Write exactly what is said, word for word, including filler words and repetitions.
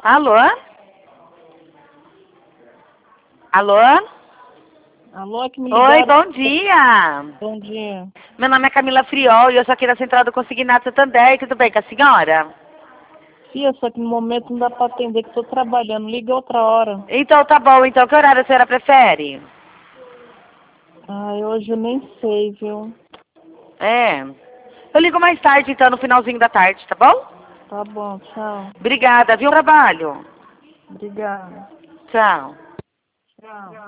Alô? Alô? Alô, que me Oi, ligaram. bom dia. Bom dia. Meu nome é Camila Friol e eu sou aqui da Central do Consignado Santander. Tudo bem com a senhora? Fia, só que no momento não dá pra atender, que tô trabalhando. Liga outra hora. Então tá bom. Então que horário a senhora prefere? Ai, hoje eu nem sei, viu? É. Eu ligo mais tarde, então, no finalzinho da tarde, tá bom? Tá bom, tchau. Obrigada, viu? Trabalho. Obrigada. Tchau. Tchau.